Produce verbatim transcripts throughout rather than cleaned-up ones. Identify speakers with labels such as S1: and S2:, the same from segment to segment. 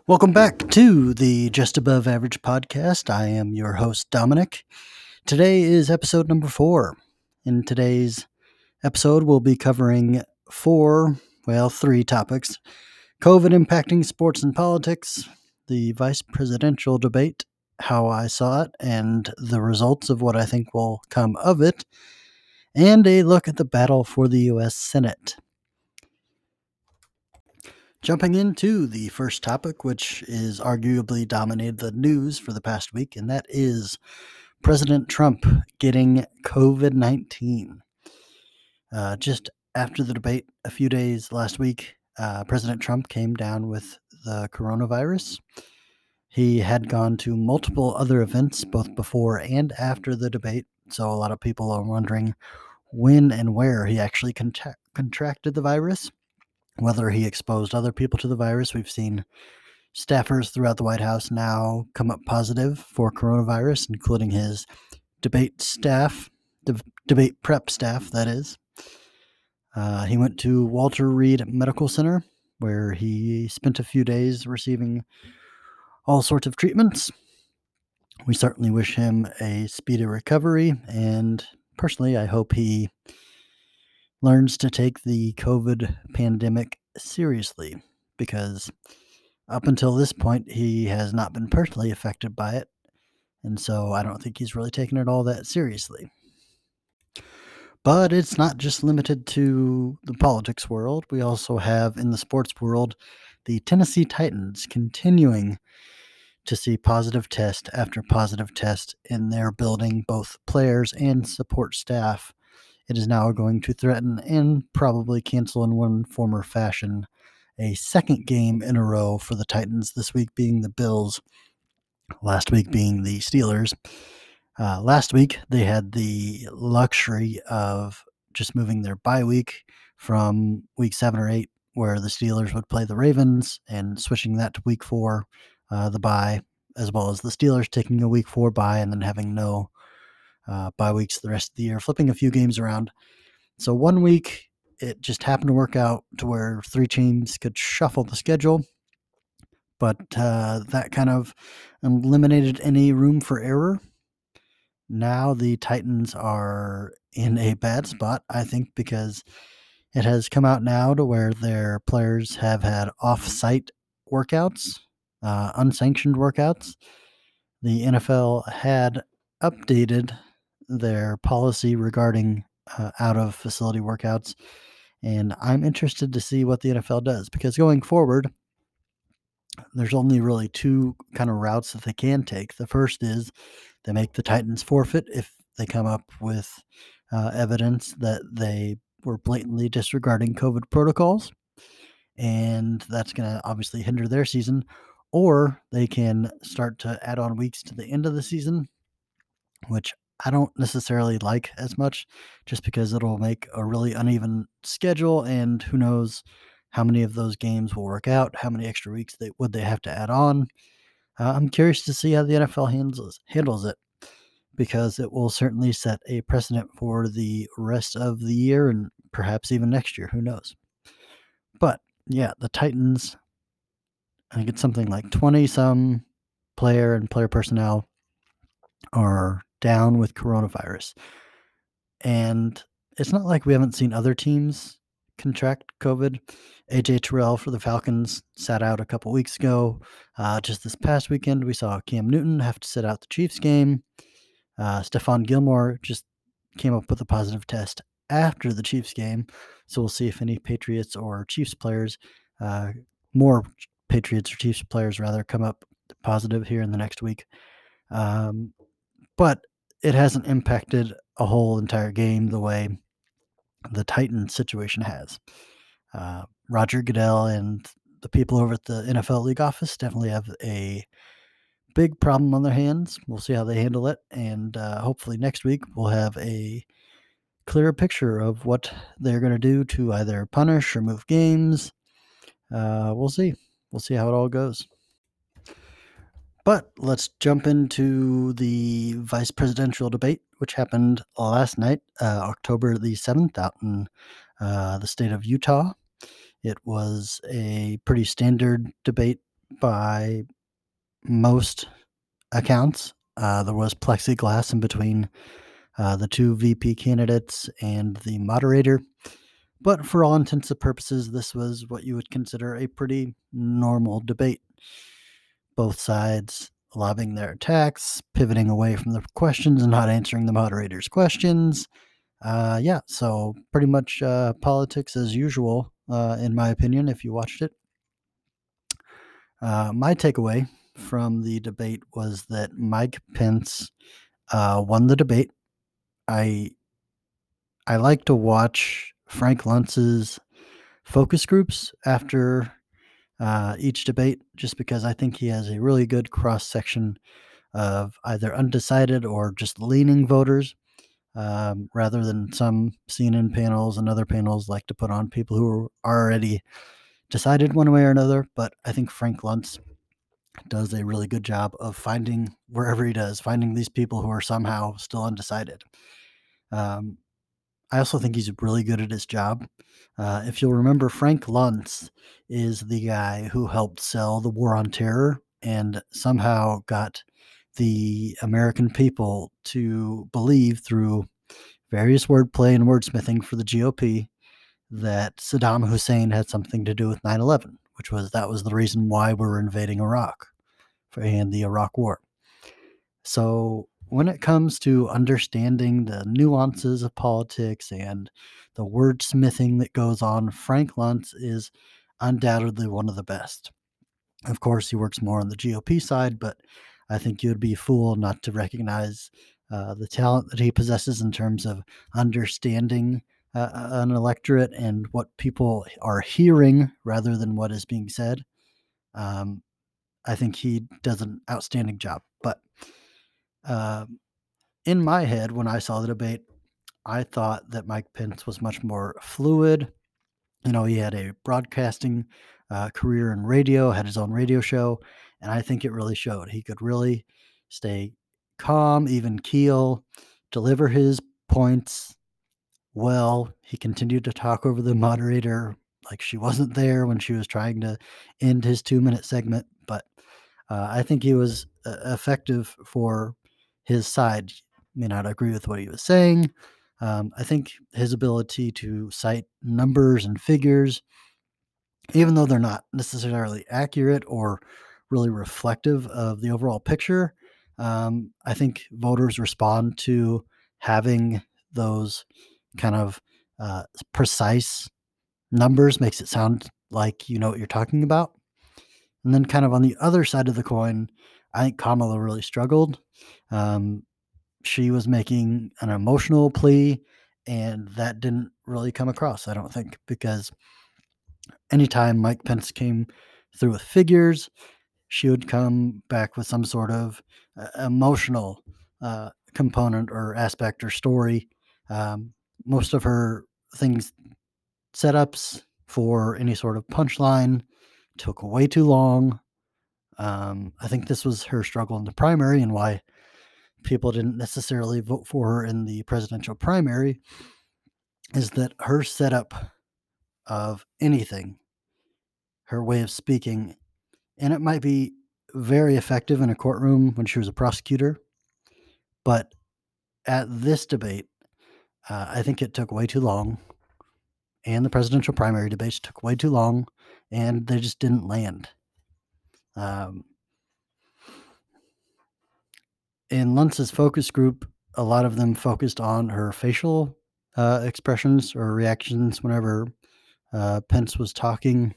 S1: Welcome back to the Just Above Average podcast. I am your host, Dominic. Today is episode number four. In today's episode, we'll be covering four, well, three topics. COVID impacting sports and politics, the vice presidential debate, how I saw it, and the results of what I think will come of it, and a look at the battle for the U S Senate. Jumping into the first topic, which is arguably dominated the news for the past week, and that is President Trump getting COVID nineteen. Uh, just after the debate a few days last week, uh, President Trump came down with the coronavirus. He had gone to multiple other events both before and after the debate, so a lot of people are wondering when and where he actually contra- contracted the virus. Whether he exposed other people to the virus. We've seen staffers throughout the White House now come up positive for coronavirus, including his debate staff, de- debate prep staff, that is. Uh, he went to Walter Reed Medical Center, where he spent a few days receiving all sorts of treatments. We certainly wish him a speedy recovery, and personally, I hope he learns to take the COVID pandemic seriously, because up until this point, he has not been personally affected by it, and so I don't think he's really taken it all that seriously. But it's not just limited to the politics world. We also have, in the sports world, the Tennessee Titans continuing to see positive test after positive test in their building, both players and support staff. It is now going to threaten and probably cancel in one form or fashion a second game in a row for the Titans, this week being the Bills, last week being the Steelers. Uh, last week, they had the luxury of just moving their bye week from week seven or eight, where the Steelers would play the Ravens, and switching that to week four, uh, the bye, as well as the Steelers taking a week four bye and then having no uh, bye weeks the rest of the year, flipping a few games around. So one week, it just happened to work out to where three teams could shuffle the schedule, but uh, that kind of eliminated any room for error. Now the Titans are in a bad spot, I think, because it has come out now to where their players have had off-site workouts, uh, unsanctioned workouts. The N F L had updated their policy regarding uh, out-of-facility workouts, and I'm interested to see what the N F L does, because going forward, there's only really two kind of routes that they can take. The first is they make the Titans forfeit if they come up with uh, evidence that they were blatantly disregarding COVID protocols, and that's going to obviously hinder their season. Or they can start to add on weeks to the end of the season, which I don't necessarily like as much, just because it'll make a really uneven schedule, and who knows how many of those games will work out, how many extra weeks they would they have to add on. Uh, I'm curious to see how the N F L handles handles it, because it will certainly set a precedent for the rest of the year and perhaps even next year. Who knows? But yeah, the Titans, I think it's something like twenty some player and player personnel are down with coronavirus. And it's not like we haven't seen other teams contract COVID. A J Terrell for the Falcons sat out a couple weeks ago. Uh, just this past weekend, we saw Cam Newton have to sit out the Chiefs game. Uh, Stephon Gilmore just came up with a positive test after the Chiefs game. So we'll see if any Patriots or Chiefs players, uh, more Patriots or Chiefs players rather, come up positive here in the next week. Um, but it hasn't impacted a whole entire game the way the Titans situation has. Uh, Roger Goodell and the people over at the N F L League office definitely have a big problem on their hands. We'll see how they handle it, and uh, hopefully next week we'll have a clearer picture of what they're going to do to either punish or move games. Uh, we'll see. We'll see how it all goes. But let's jump into the vice presidential debate, which happened last night, uh, October the seventh, out in uh, the state of Utah. It was a pretty standard debate by most accounts. Uh, there was plexiglass in between uh, the two V P candidates and the moderator. But for all intents and purposes, this was what you would consider a pretty normal debate. Both sides lobbing their attacks, pivoting away from the questions and not answering the moderator's questions. Uh, yeah, so pretty much uh, politics as usual, uh, in my opinion, if you watched it. Uh, my takeaway from the debate was that Mike Pence uh, won the debate. I I like to watch Frank Luntz's focus groups after uh, each debate, just because I think he has a really good cross section of either undecided or just leaning voters, um, rather than some C N N panels and other panels like to put on people who are already decided one way or another. But I think Frank Luntz does a really good job of finding, wherever he does, finding these people who are somehow still undecided. Um, I also think he's really good at his job. Uh, if you'll remember, Frank Luntz is the guy who helped sell the war on terror and somehow got the American people to believe through various wordplay and wordsmithing for the G O P that Saddam Hussein had something to do with nine eleven, which was that was the reason why we were invading Iraq and the Iraq War. So when it comes to understanding the nuances of politics and the wordsmithing that goes on, Frank Luntz is undoubtedly one of the best. Of course, he works more on the G O P side, but I think you'd be a fool not to recognize uh, the talent that he possesses in terms of understanding uh, an electorate and what people are hearing rather than what is being said. Um, I think he does an outstanding job. But uh, in my head, when I saw the debate, I thought that Mike Pence was much more fluid. You know, he had a broadcasting uh, career in radio, had his own radio show, and I think it really showed. He could really stay calm, even keel, deliver his points well. He continued to talk over the moderator like she wasn't there when she was trying to end his two minute segment. But uh, I think he was uh, effective for his side. May not agree with what he was saying. Um, I think his ability to cite numbers and figures, even though they're not necessarily accurate or really reflective of the overall picture, um, I think voters respond to having those kind of uh, precise numbers, makes it sound like you know what you're talking about. And then, kind of on the other side of the coin, I think Kamala really struggled. Um, she was making an emotional plea, and that didn't really come across, I don't think, because anytime Mike Pence came through with figures, she would come back with some sort of uh, emotional uh, component or aspect or story. Um, most of her things, setups for any sort of punchline, took way too long. Um, I think this was her struggle in the primary and why people didn't necessarily vote for her in the presidential primary is that her setup of anything, her way of speaking, and it might be very effective in a courtroom when she was a prosecutor, but at this debate, uh, I think it took way too long, and the presidential primary debates took way too long, and they just didn't land. Um, in Luntz's focus group, a lot of them focused on her facial uh, expressions or reactions whenever uh, Pence was talking.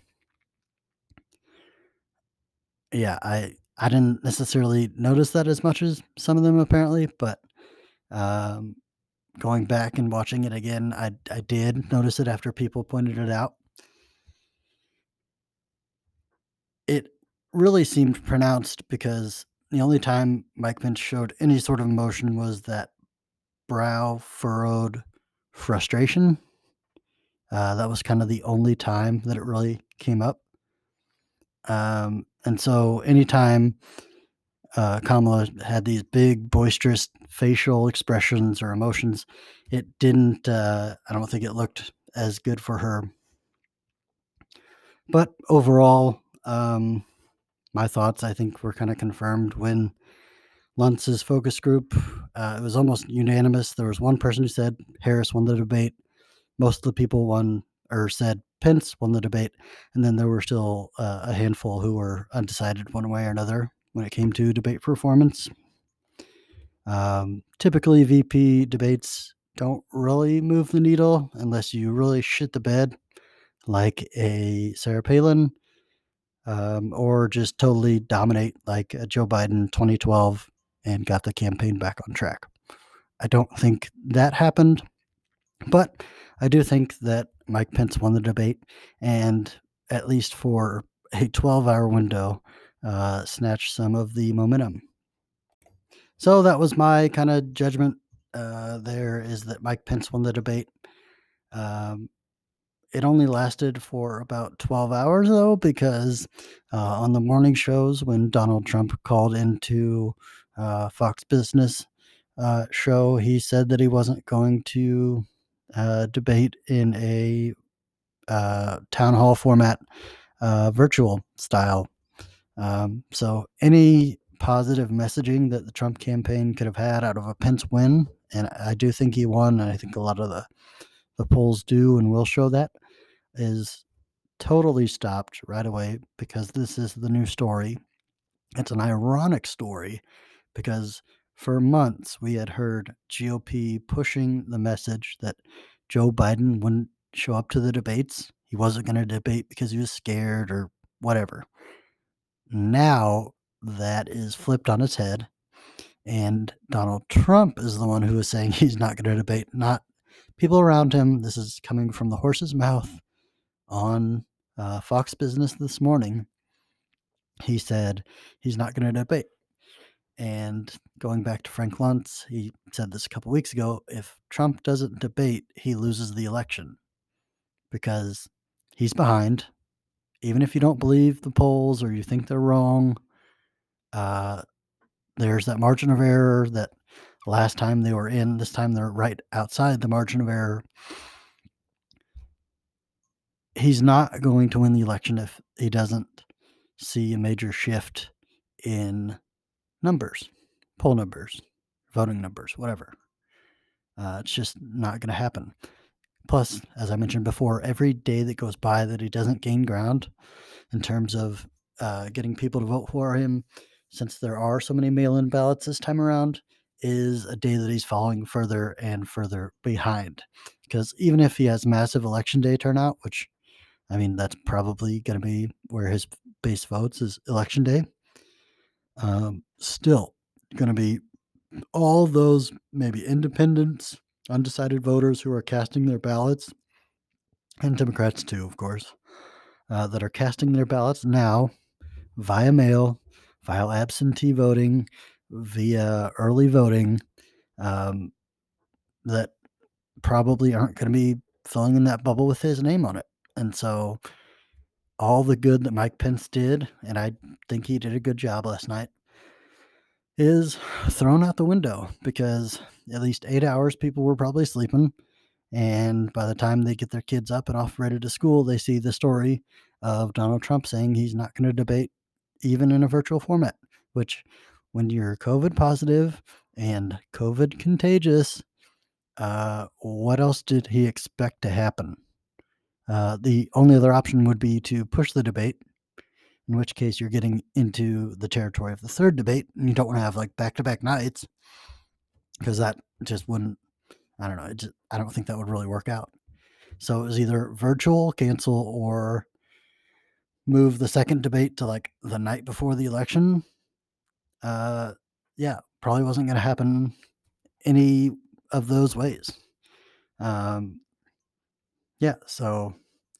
S1: Yeah, I I didn't necessarily notice that as much as some of them apparently, but um, going back and watching it again, I I did notice it after people pointed it out. It really seemed pronounced because the only time Mike Pence showed any sort of emotion was that brow furrowed frustration. Uh, that was kind of the only time that it really came up. Um, and so anytime uh, Kamala had these big, boisterous facial expressions or emotions, it didn't, uh, I don't think it looked as good for her. But overall, um, my thoughts, I think, were kind of confirmed when Luntz's focus group, uh, it was almost unanimous. There was one person who said Harris won the debate. Most of the people won or said Pence won the debate. And then there were still uh, a handful who were undecided one way or another when it came to debate performance. Um, typically, V P debates don't really move the needle unless you really shit the bed, like a Sarah Palin, um, or just totally dominate, like a Joe Biden twenty twelve, and got the campaign back on track. I don't think that happened, but I do think that Mike Pence won the debate, and at least for a twelve hour window, uh, snatched some of the momentum. So that was my kind of judgment. Uh, there is that Mike Pence won the debate. Um, it only lasted for about twelve hours, though, because uh, on the morning shows, when Donald Trump called into uh, Fox Business uh, show, he said that he wasn't going to uh, debate in a uh, town hall format, uh, virtual style. Um, so any positive messaging that the Trump campaign could have had out of a Pence win, and I do think he won, and I think a lot of the, the polls do and will show that, is totally stopped right away because this is the new story. It's an ironic story because for months we had heard G O P pushing the message that Joe Biden wouldn't show up to the debates. He wasn't going to debate because he was scared or whatever. Now that is flipped on its head, and Donald Trump is the one who is saying he's not going to debate, not people around him. This is coming from the horse's mouth on uh, Fox Business this morning. He said he's not going to debate. And going back to Frank Luntz, he said this a couple weeks ago, if Trump doesn't debate, he loses the election because he's behind. Even if you don't believe the polls or you think they're wrong, uh, there's that margin of error that last time they were in, this time they're right outside the margin of error. He's not going to win the election if he doesn't see a major shift in numbers, poll numbers, voting numbers, whatever. Uh, it's just not going to happen. Plus, as I mentioned before, every day that goes by that he doesn't gain ground in terms of uh, getting people to vote for him, since there are so many mail-in ballots this time around, is a day that he's falling further and further behind. Because even if he has massive election day turnout, which, I mean, that's probably going to be where his base votes is election day, um, still going to be all those maybe independents, undecided voters who are casting their ballots, and Democrats too, of course, uh, that are casting their ballots now via mail, via absentee voting, via early voting, um, that probably aren't going to be filling in that bubble with his name on it. And so all the good that Mike Pence did, and I think he did a good job last night, is thrown out the window because at least eight hours people were probably sleeping. And by the time they get their kids up and off ready to school, they see the story of Donald Trump saying he's not going to debate even in a virtual format, which when you're COVID positive and COVID contagious, uh, what else did he expect to happen? Uh, the only other option would be to push the debate, in which case you're getting into the territory of the third debate, and you don't want to have like back-to-back nights because that just wouldn't, I don't know, it just, I don't think that would really work out. So it was either virtual, cancel, or move the second debate to like the night before the election. Uh, yeah, probably wasn't going to happen any of those ways. Um, yeah, so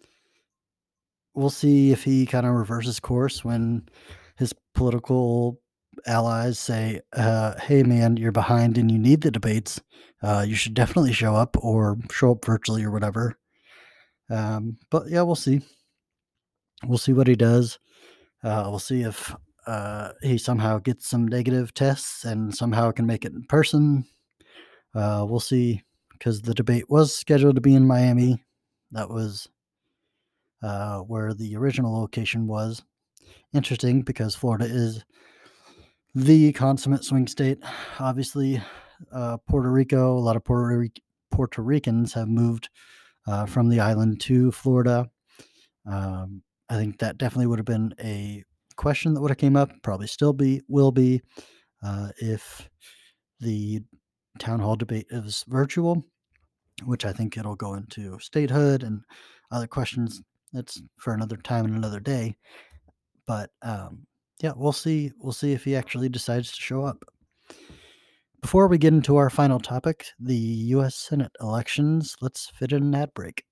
S1: we'll see if he kind of reverses course when his political allies say, uh, hey, man, you're behind and you need the debates. Uh, you should definitely show up or show up virtually or whatever. Um, but yeah, we'll see. We'll see what he does. Uh, we'll see if uh, he somehow gets some negative tests and somehow can make it in person. Uh, we'll see, because the debate was scheduled to be in Miami. That was uh, where the original location was. interesting because Florida is the consummate swing state. Obviously, uh, Puerto Rico, a lot of Puerto, Ric- Puerto Ricans have moved uh, from the island to Florida. Um, I think that definitely would have been a question that would have came up, probably still be, will be, uh, if the town hall debate is virtual, which I think it'll go into statehood and other questions. That's for another time and another day. But um, yeah, we'll see. We'll see if he actually decides to show up. Before we get into our final topic, the U S Senate elections, let's fit in an ad break.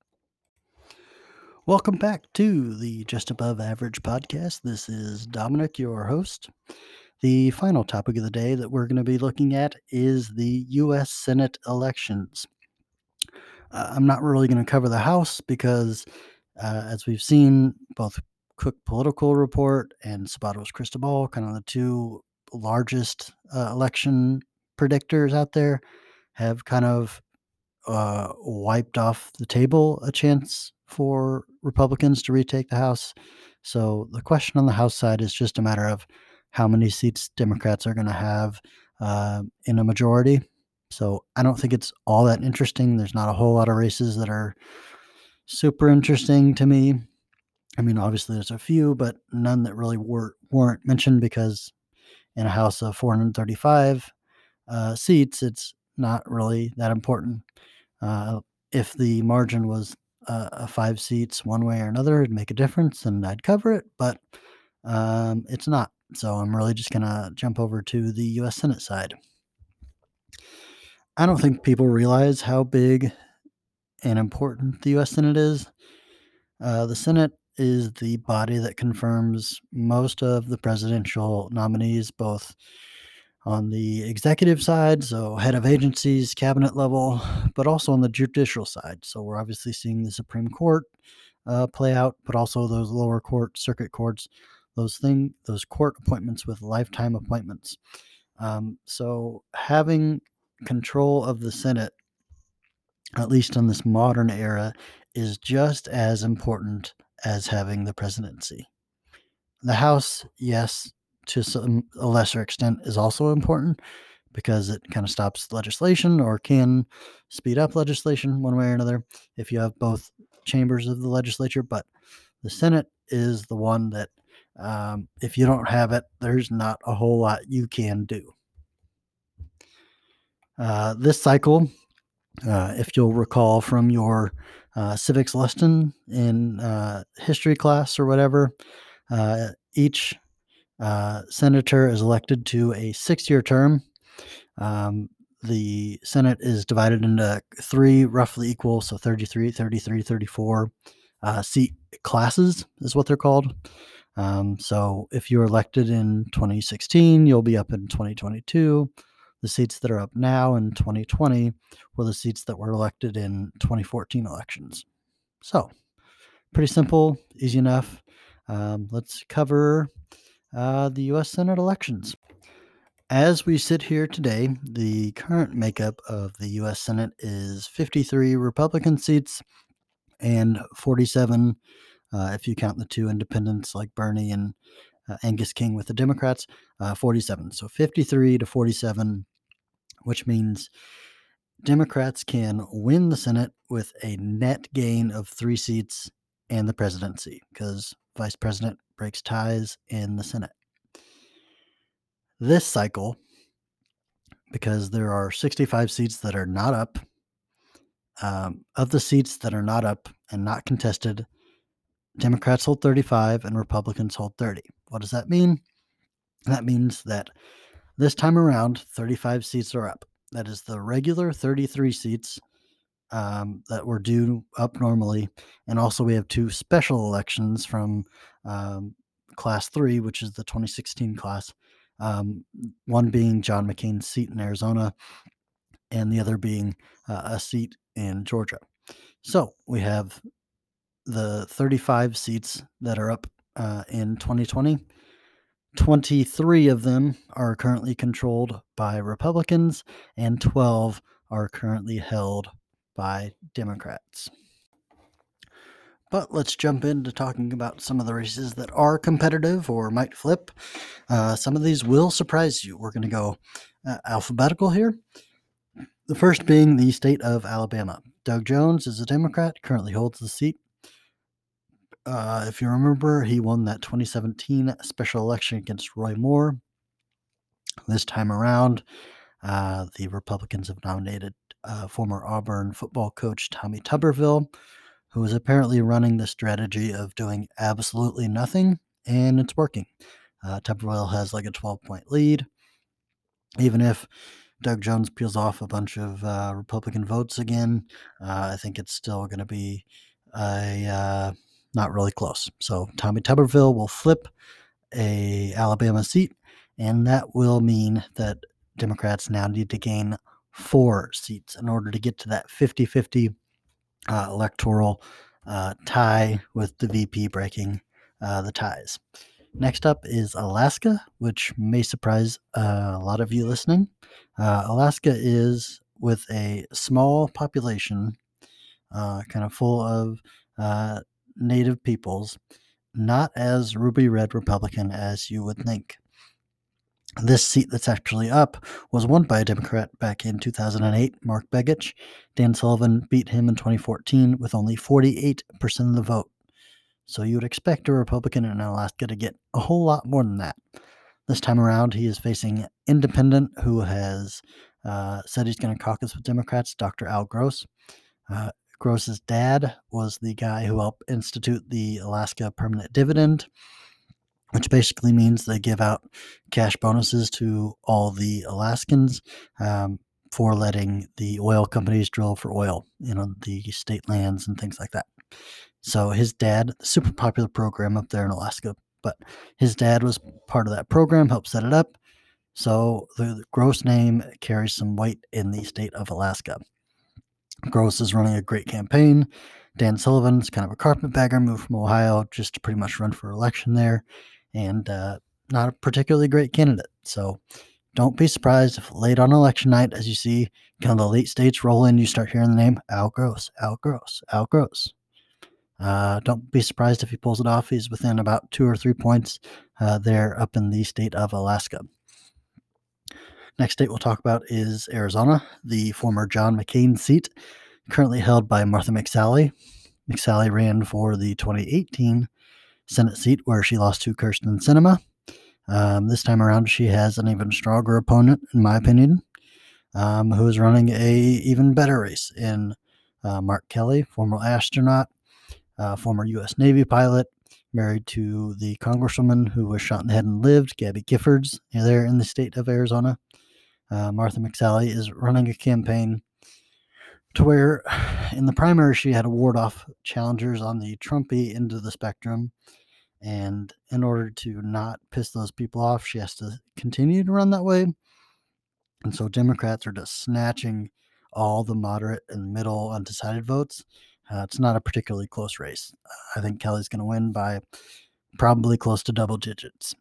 S1: Welcome back to the Just Above Average podcast. This is Dominic, your host. The final topic of the day that we're going to be looking at is the U S Senate elections. Uh, I'm not really going to cover the House because, uh, as we've seen, both Cook Political Report and Sabato's Crystal Ball, kind of the two largest uh, election predictors out there, have kind of uh, wiped off the table a chance for Republicans to retake the House. So the question on the House side is just a matter of how many seats Democrats are going to have uh, in a majority. So I don't think it's all that interesting. There's not a whole lot of races that are super interesting to me. I mean, obviously there's a few, but none that really were, weren't mentioned because in a House of four hundred thirty-five uh, seats, it's not really that important. Uh, if the margin was uh, a five seats one way or another, it'd make a difference and I'd cover it, but um, it's not. So I'm really just going to jump over to the U S Senate side. I don't think people realize how big and important the U S Senate is. Uh, the Senate is the body that confirms most of the presidential nominees, both on the executive side, so head of agencies, cabinet level, but also on the judicial side. So we're obviously seeing the Supreme Court uh, play out, but also those lower court, circuit courts, those thing, those court appointments with lifetime appointments. Um, so having control of the Senate, at least in this modern era, is just as important as having the presidency. The House, yes, to some a lesser extent, is also important because it kind of stops legislation or can speed up legislation one way or another if you have both chambers of the legislature. But the Senate is the one that, um, if you don't have it, there's not a whole lot you can do. Uh, this cycle, uh, if you'll recall from your uh, civics lesson in uh, history class or whatever, uh, each uh, senator is elected to a six-year term. Um, the Senate is divided into three roughly equal, so thirty-three, thirty-three, thirty-four uh, seat classes is what they're called. Um, so if you were elected in twenty sixteen, you'll be up in twenty twenty-two. The seats that are up now in twenty twenty were the seats that were elected in twenty fourteen elections. So pretty simple, easy enough. Um, let's cover uh, the U S Senate elections. As we sit here today, the current makeup of the U S Senate is fifty-three Republican seats and forty-seven, uh, if you count the two independents like Bernie and uh, Angus King with the Democrats, uh, forty-seven. So fifty-three to forty-seven, which means Democrats can win the Senate with a net gain of three seats and the presidency because vice president breaks ties in the Senate. This cycle, because there are sixty-five seats that are not up, um, of the seats that are not up and not contested, Democrats hold thirty-five and Republicans hold thirty. What does that mean? That means that this time around, thirty-five seats are up. That is the regular thirty-three seats um, that were due up normally. And also, we have two special elections from um, Class three, which is the twenty sixteen class. Um, one being John McCain's seat in Arizona, and the other being uh, a seat in Georgia. So we have the thirty-five seats that are up uh, in twenty twenty. twenty-three of them are currently controlled by Republicans, and twelve are currently held by Democrats. But let's jump into talking about some of the races that are competitive or might flip. Uh, some of these will surprise you. We're going to go uh, alphabetical here. The first being the state of Alabama. Doug Jones is a Democrat, currently holds the seat. Uh, if you remember, he won that twenty seventeen special election against Roy Moore. This time around, uh, the Republicans have nominated uh, former Auburn football coach Tommy Tuberville, who is apparently running the strategy of doing absolutely nothing, and it's working. Uh, Tuberville has like a twelve-point lead. Even if Doug Jones peels off a bunch of uh, Republican votes again, uh, I think it's still going to be a uh, not really close. So Tommy Tuberville will flip a Alabama seat, and that will mean that Democrats now need to gain four seats in order to get to that fifty-fifty uh, electoral uh, tie, with the V P breaking uh, the ties. Next up is Alaska, which may surprise uh, a lot of you listening. Uh, Alaska is, with a small population, uh, kind of full of uh, native peoples, not as ruby red Republican as you would think. This seat that's actually up was won by a Democrat back in two thousand eight, Mark Begich. Dan Sullivan beat him in twenty fourteen with only forty-eight percent of the vote. So you would expect a Republican in Alaska to get a whole lot more than that. This time around, he is facing independent who has uh, said he's going to caucus with Democrats, Doctor Al Gross. Uh, Gross's dad was the guy who helped institute the Alaska permanent dividend, which basically means they give out cash bonuses to all the Alaskans um, for letting the oil companies drill for oil, you know, the state lands and things like that. So his dad, super popular program up there in Alaska, but his dad was part of that program, helped set it up. So the Gross name carries some weight in the state of Alaska. Gross is running a great campaign. Dan Sullivan's kind of a carpetbagger, moved from Ohio just to pretty much run for election there, and uh, not a particularly great candidate. So don't be surprised if late on election night, as you see kind of the late states roll in, you start hearing the name Al Gross, Al Gross, Al Gross. Uh, don't be surprised if he pulls it off. He's within about two or three points uh, there up in the state of Alaska. Next state we'll talk about is Arizona, the former John McCain seat, currently held by Martha McSally. McSally ran for the twenty eighteen Senate seat where she lost to Kirsten Sinema. Um, this time around, she has an even stronger opponent, in my opinion, um, who is running a even better race in uh, Mark Kelly, former astronaut, uh, former U S Navy pilot, married to the congresswoman who was shot in the head and lived, Gabby Giffords, there in the state of Arizona. Uh, Martha McSally is running a campaign to where in the primary she had to ward off challengers on the Trumpy end of the spectrum. And in order to not piss those people off, she has to continue to run that way. And so Democrats are just snatching all the moderate and middle undecided votes. Uh, it's not a particularly close race. I think Kelly's going to win by probably close to double digits.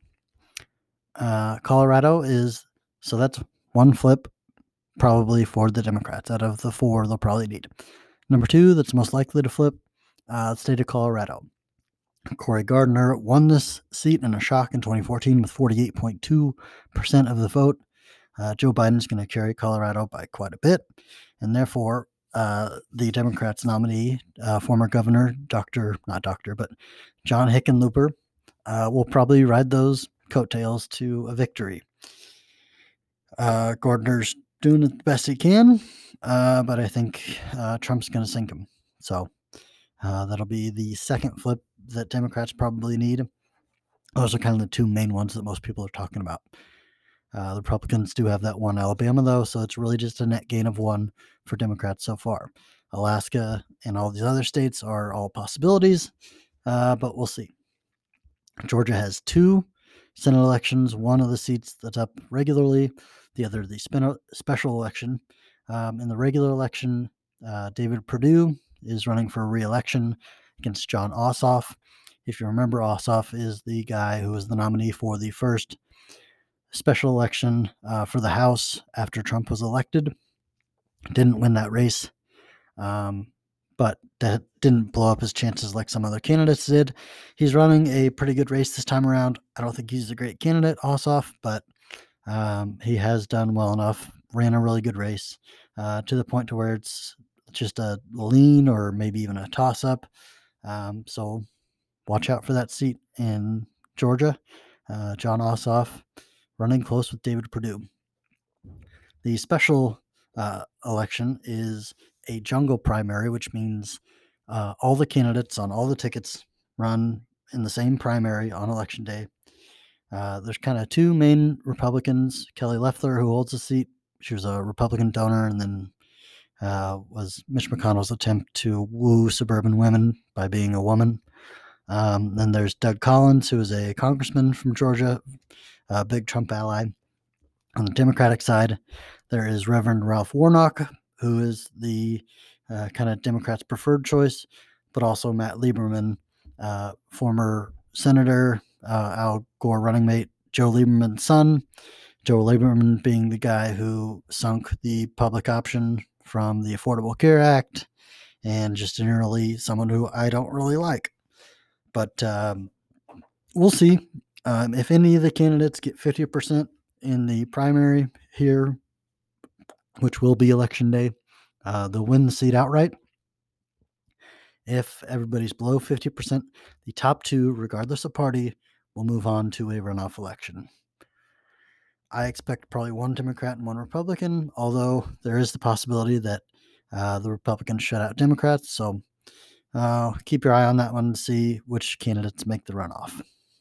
S1: Uh, Colorado is, so that's one flip probably for the Democrats. Out of the four they'll probably need. Number two that's most likely to flip, uh, state of Colorado. Cory Gardner won this seat in a shock in twenty fourteen with forty-eight point two percent of the vote. Uh, Joe Biden's going to carry Colorado by quite a bit, and therefore uh, the Democrats' nominee, uh, former governor, Doctor not Doctor, but John Hickenlooper, uh, will probably ride those coattails to a victory. Uh, Gardner's doing the best he can, uh, but I think uh, Trump's going to sink him. So uh, that'll be the second flip that Democrats probably need. Those are kind of the two main ones that most people are talking about. Uh, the Republicans do have that one Alabama, though, so it's really just a net gain of one for Democrats so far. Alaska and all these other states are all possibilities, uh, but we'll see. Georgia has two Senate elections, one of the seats that's up regularly, the other the spin- special election. Um, in the regular election, uh, David Perdue is running for re-election against Jon Ossoff. If you remember, Ossoff is the guy who was the nominee for the first special election uh, for the House after Trump was elected. Didn't win that race, um, but that didn't blow up his chances like some other candidates did. He's running a pretty good race this time around. I don't think he's a great candidate, Ossoff, but um, he has done well enough, ran a really good race uh, to the point to where it's just a lean or maybe even a toss-up. Um, so watch out for that seat in Georgia. Uh, Jon Ossoff running close with David Perdue. The special uh, election is a jungle primary, which means uh, all the candidates on all the tickets run in the same primary on election day. Uh, there's kind of two main Republicans, Kelly Loeffler, who holds the seat. She was a Republican donor and then uh, was Mitch McConnell's attempt to woo suburban women by being a woman. Um, then there's Doug Collins, who is a congressman from Georgia, a big Trump ally. On the Democratic side, there is Reverend Ralph Warnock, who is the uh, kind of Democrats' preferred choice, but also Matt Lieberman, uh, former senator, uh, Al Gore running mate, Joe Lieberman's son. Joe Lieberman being the guy who sunk the public option from the Affordable Care Act, and just generally someone who I don't really like. But um, we'll see. Um, if any of the candidates get fifty percent in the primary here, which will be election day, uh, they'll win the seat outright. If everybody's below fifty percent, the top two, regardless of party, will move on to a runoff election. I expect probably one Democrat and one Republican, although there is the possibility that uh, the Republicans shut out Democrats. So uh, keep your eye on that one to see which candidates make the runoff.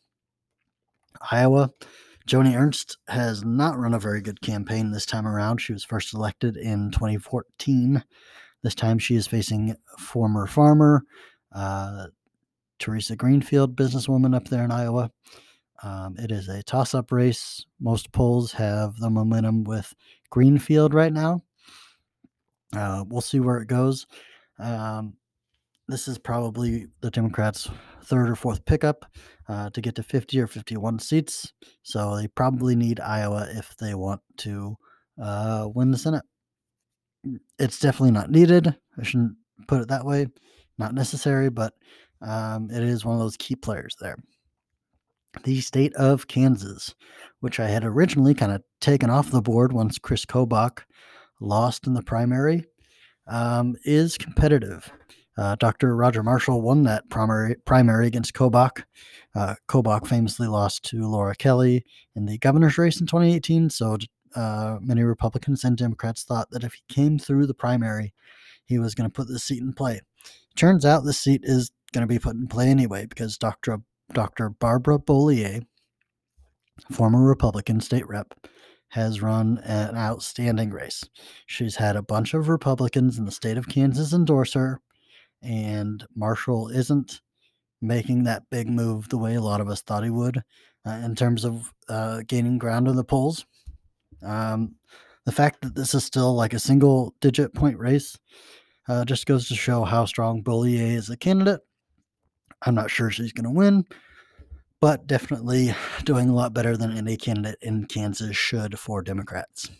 S1: Iowa, Joni Ernst has not run a very good campaign this time around. She was first elected in twenty fourteen. This time she is facing former farmer uh, Teresa Greenfield, businesswoman up there in Iowa. Um, it is a toss-up race. Most polls have the momentum with Greenfield right now. Uh, we'll see where it goes. Um, this is probably the Democrats' third or fourth pickup uh, to get to fifty or fifty-one seats. So they probably need Iowa if they want to uh, win the Senate. It's definitely not needed. I shouldn't put it that way. Not necessary, but um, it is one of those key players there. The state of Kansas, which I had originally kind of taken off the board once Chris Kobach lost in the primary, um, is competitive. Uh, Doctor Roger Marshall won that primary, primary against Kobach. Uh, Kobach famously lost to Laura Kelly in the governor's race in twenty eighteen, so uh, many Republicans and Democrats thought that if he came through the primary, he was going to put the seat in play. Turns out this seat is going to be put in play anyway because Doctor Doctor Barbara Bollier, former Republican state rep, has run an outstanding race. She's had a bunch of Republicans in the state of Kansas endorse her, and Marshall isn't making that big move the way a lot of us thought he would uh, in terms of uh, gaining ground in the polls. Um, the fact that this is still like a single-digit point race uh, just goes to show how strong Bollier is a candidate. I'm not sure she's going to win, but definitely doing a lot better than any candidate in Kansas should for Democrats.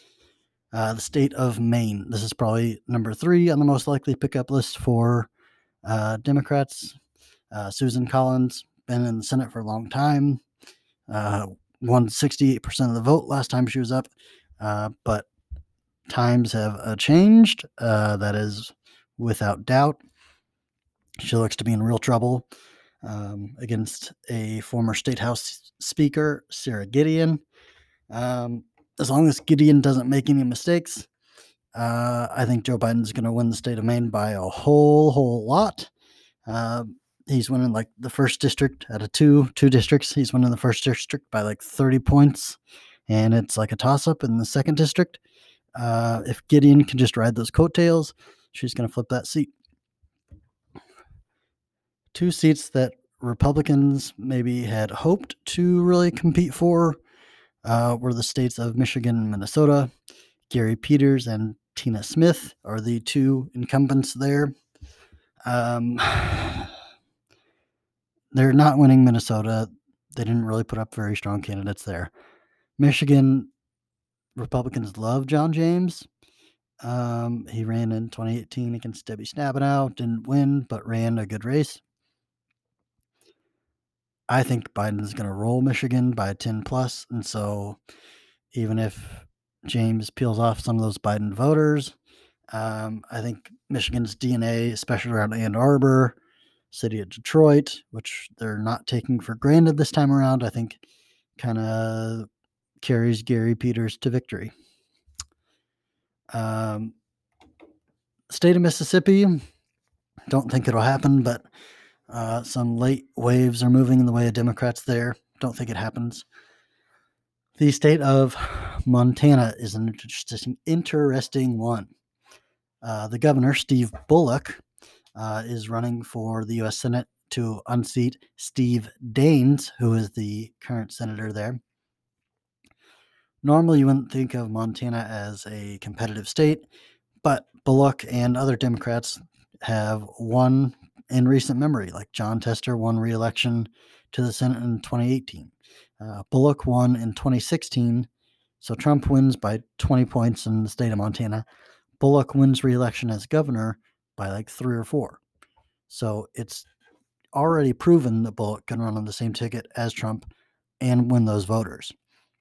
S1: Uh, the state of Maine. This is probably number three on the most likely pickup list for uh, Democrats. Uh, Susan Collins, been in the Senate for a long time, uh, won sixty-eight percent of the vote last time she was up, uh, but times have uh, changed. Uh, that is without doubt. She looks to be in real trouble um, against a former state house speaker, Sarah Gideon. Um, as long as Gideon doesn't make any mistakes, uh, I think Joe Biden's going to win the state of Maine by a whole, whole lot. Uh, he's winning like the first district out of two, two districts. He's winning the first district by like thirty points, and it's like a toss-up in the second district. Uh, if Gideon can just ride those coattails, she's going to flip that seat. Two seats that Republicans maybe had hoped to really compete for uh, were the states of Michigan and Minnesota. Gary Peters and Tina Smith are the two incumbents there. Um, they're not winning Minnesota. They didn't really put up very strong candidates there. Michigan, Republicans love John James. Um, he ran in twenty eighteen against Debbie Stabenow, didn't win, but ran a good race. I think Biden's going to roll Michigan by ten plus, and so even if James peels off some of those Biden voters, um, I think Michigan's D N A, especially around Ann Arbor, city of Detroit, which they're not taking for granted this time around, I think kind of carries Gary Peters to victory. Um, state of Mississippi, don't think it'll happen, but uh, some late waves are moving in the way of Democrats there. Don't think it happens. The state of Montana is an interesting, interesting one. Uh, the governor, Steve Bullock, uh, is running for the U S Senate to unseat Steve Daines, who is the current senator there. Normally, you wouldn't think of Montana as a competitive state, but Bullock and other Democrats have won in recent memory, like John Tester won re-election to the Senate in twenty eighteen. Uh, Bullock won in twenty sixteen, so Trump wins by twenty points in the state of Montana. Bullock wins re-election as governor by like three or four. So it's already proven that Bullock can run on the same ticket as Trump and win those voters.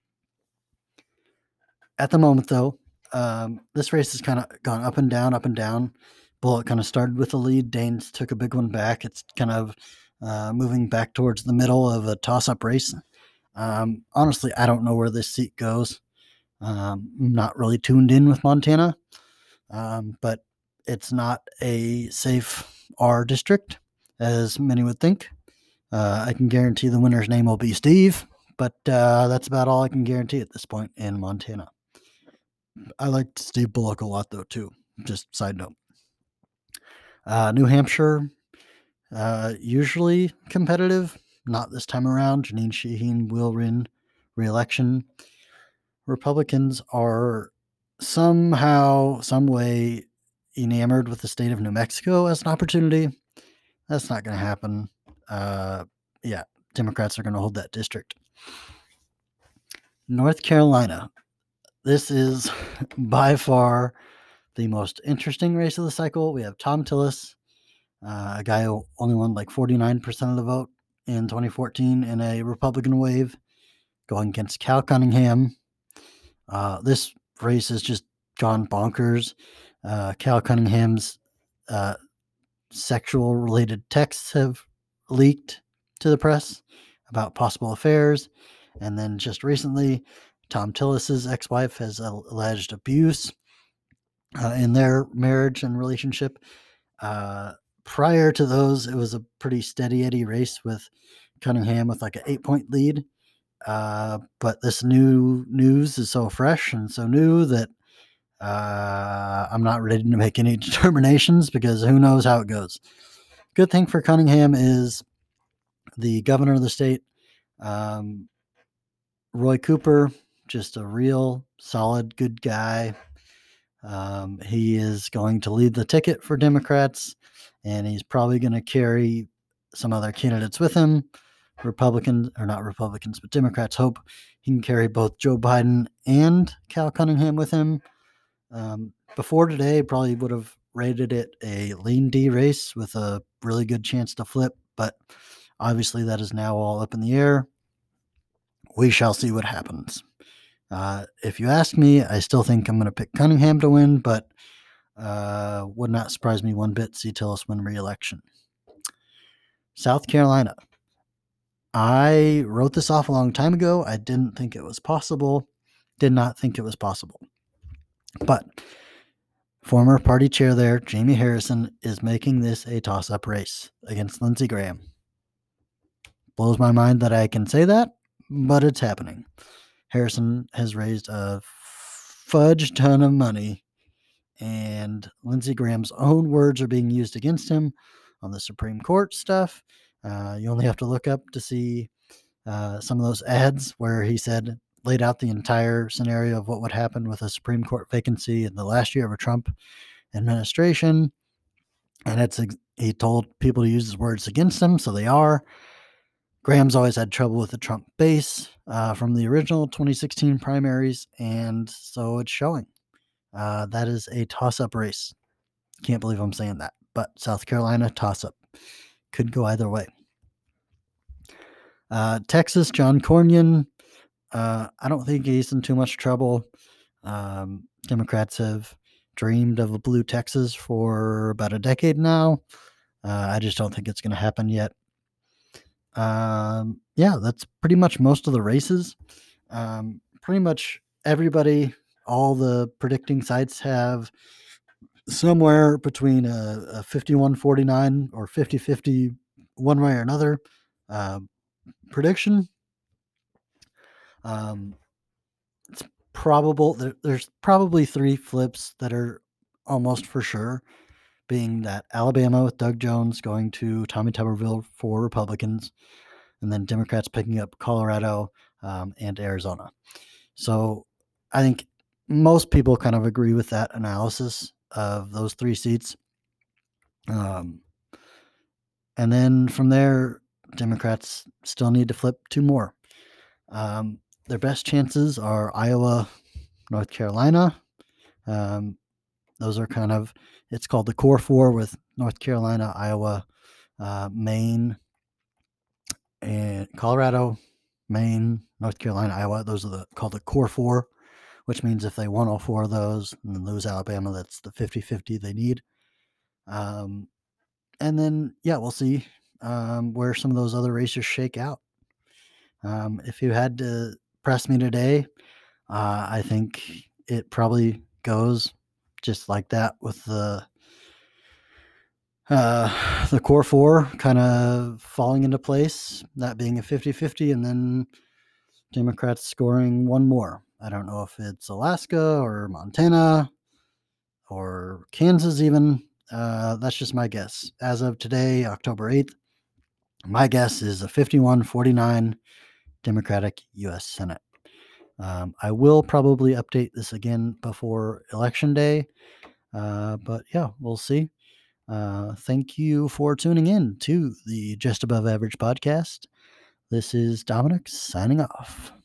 S1: At the moment, though, um, this race has kind of gone up and down, up and down. Bullock kind of started with the lead. Daines took a big one back. It's kind of uh, moving back towards the middle of a toss-up race. Um, honestly, I don't know where this seat goes. Um, I'm not really tuned in with Montana, um, but it's not a safe R district, as many would think. Uh, I can guarantee the winner's name will be Steve, but uh, that's about all I can guarantee at this point in Montana. I liked Steve Bullock a lot, though, too. Just side note. Uh, New Hampshire, uh, usually competitive. Not this time around. Janine Shaheen will win re-election. Republicans are somehow, some way enamored with the state of New Mexico as an opportunity. That's not going to happen. Uh, yeah, Democrats are going to hold that district. North Carolina. This is by far the most interesting race of the cycle. We have Thom Tillis, uh, a guy who only won like forty-nine percent of the vote in twenty fourteen in a Republican wave, going against Cal Cunningham. Uh, this race has just gone bonkers. Uh, Cal Cunningham's uh, sexual-related texts have leaked to the press about possible affairs. And then just recently, Thom Tillis's ex-wife has alleged abuse uh, in their marriage and relationship. Uh, prior to those, it was a pretty steady Eddie race with Cunningham with like an eight-point lead. Uh, but this new news is so fresh and so new that uh, I'm not ready to make any determinations because who knows how it goes. Good thing for Cunningham is the governor of the state, um, Roy Cooper, just a real solid, good guy. Um, he is going to lead the ticket for Democrats, and he's probably going to carry some other candidates with him. Republicans, or not Republicans, but Democrats hope he can carry both Joe Biden and Cal Cunningham with him. Um, before today, probably would have rated it a lean D race with a really good chance to flip, but obviously that is now all up in the air. We shall see what happens. Uh, if you ask me, I still think I'm going to pick Cunningham to win, but uh, would not surprise me one bit to see Tillis win re-election. South Carolina. I wrote this off a long time ago. I didn't think it was possible. Did not think it was possible. But former party chair there, Jamie Harrison, is making this a toss-up race against Lindsey Graham. Blows my mind that I can say that, but it's happening. Harrison has raised a fudge ton of money, and Lindsey Graham's own words are being used against him on the Supreme Court stuff. Uh, you only have to look up to see uh, some of those ads where he said, laid out the entire scenario of what would happen with a Supreme Court vacancy in the last year of a Trump administration. And it's he told people to use his words against him, so they are. Graham's always had trouble with the Trump base uh, from the original twenty sixteen primaries, and so it's showing. Uh, that is a toss-up race. Can't believe I'm saying that, but South Carolina toss-up. Could go either way. Uh, Texas, John Cornyn. Uh, I don't think he's in too much trouble. Um, Democrats have dreamed of a blue Texas for about a decade now. Uh, I just don't think it's going to happen yet. Um, yeah, that's pretty much most of the races. Um, pretty much everybody, all the predicting sites have somewhere between a, a fifty-one forty-nine or fifty fifty one way or another uh, prediction. Um, it's probable there, there's probably three flips that are almost for sure, being that Alabama with Doug Jones going to Tommy Tuberville for Republicans, and then Democrats picking up Colorado um, and Arizona. So I think most people kind of agree with that analysis of those three seats. Um, and then from there, Democrats still need to flip two more. Um, their best chances are Iowa, North Carolina. Um, those are kind of, it's called the core four with North Carolina, Iowa, uh, Maine, and Colorado, Maine, North Carolina, Iowa. Those are the called the core four, which means if they won all four of those and then lose Alabama, that's the fifty fifty they need. Um, and then, yeah, we'll see um, where some of those other races shake out. Um, if you had to press me today, uh, I think it probably goes just like that with the uh, the core four kind of falling into place, that being a fifty fifty, and then Democrats scoring one more. I don't know if it's Alaska or Montana or Kansas even. Uh, that's just my guess. As of today, October eighth, my guess is a fifty-one forty-nine Democratic U S Senate. Um, I will probably update this again before Election Day, uh, but yeah, we'll see. Uh, thank you for tuning in to the Just Above Average podcast. This is Dominic signing off.